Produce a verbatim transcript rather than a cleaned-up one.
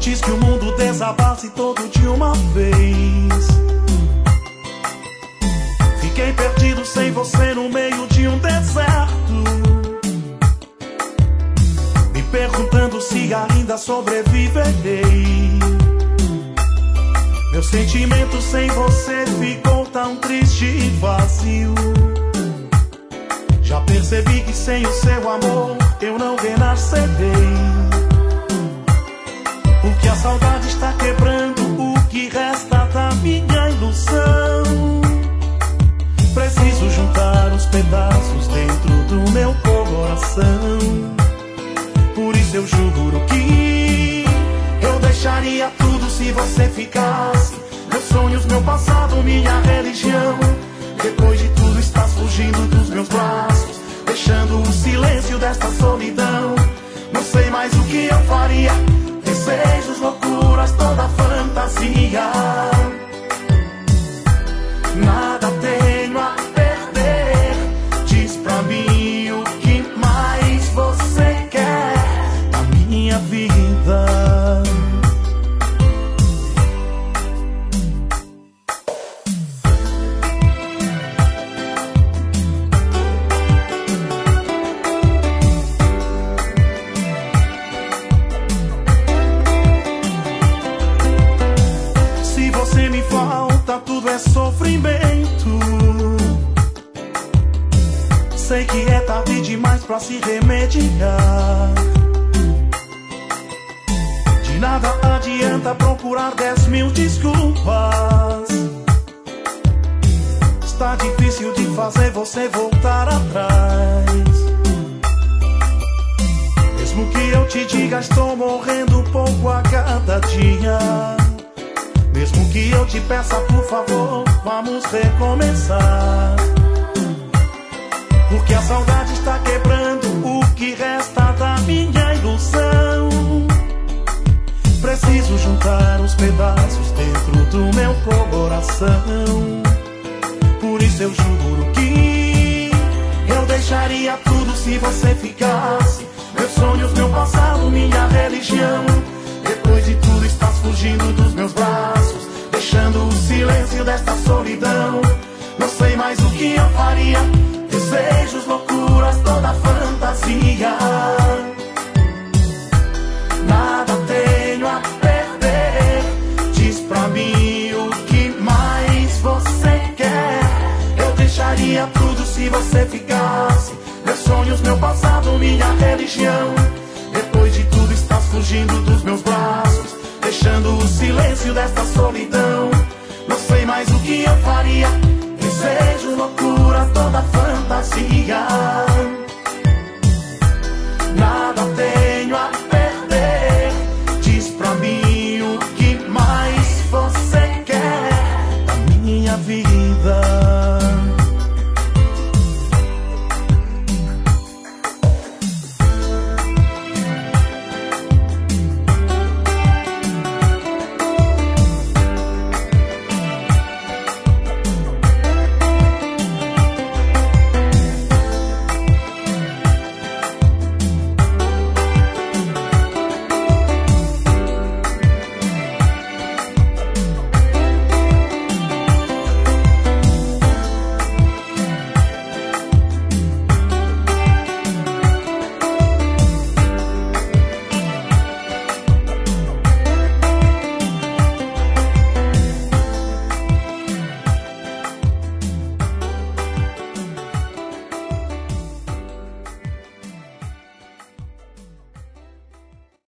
Antes que o mundo desabasse todo de uma vez. Fiquei perdido sem você no meio de um deserto, me perguntando se ainda sobreviverei. Meu sentimento sem você ficou tão triste e vazio. Já percebi que sem o seu amor eu não renascerei. Porque a saudade está quebrando o que resta da minha ilusão. Preciso juntar os pedaços dentro do meu coração. Por isso eu juro que eu deixaria tudo se você ficasse. Meus sonhos, meu passado, minha religião. Depois de tudo estás fugindo dos meus braços, deixando o silêncio desta solidão. Não sei mais o que eu faria. Desejos, loucuras, toda fantasia. Nada tenho a perder. Diz pra mim o que mais você quer da minha vida. Tudo é sofrimento. Sei que é tarde demais pra se remediar. De nada adianta procurar dez mil desculpas. Está difícil de fazer você voltar atrás. Mesmo que eu te diga, estou morrendo pouco a cada dia. Mesmo que eu te peça, por favor, vamos recomeçar. Porque a saudade está quebrando o que resta da minha ilusão. Preciso juntar os pedaços dentro do meu coração. Por isso eu juro que eu deixaria tudo se você ficasse. Meus sonhos, meu passado, minha religião. Depois de tudo estás fugindo dos meus braços, deixando o silêncio desta solidão. Não sei mais o que eu faria. Desejos, loucuras, toda fantasia. Nada tenho a perder. Diz pra mim o que mais você quer. Eu deixaria tudo se você ficasse. Meus sonhos, meu passado, minha religião. Depois de tudo estás fugindo dos meus braços, deixando o silêncio desta solidão. Não sei mais o que eu faria. Desejo, loucura, toda fantasia.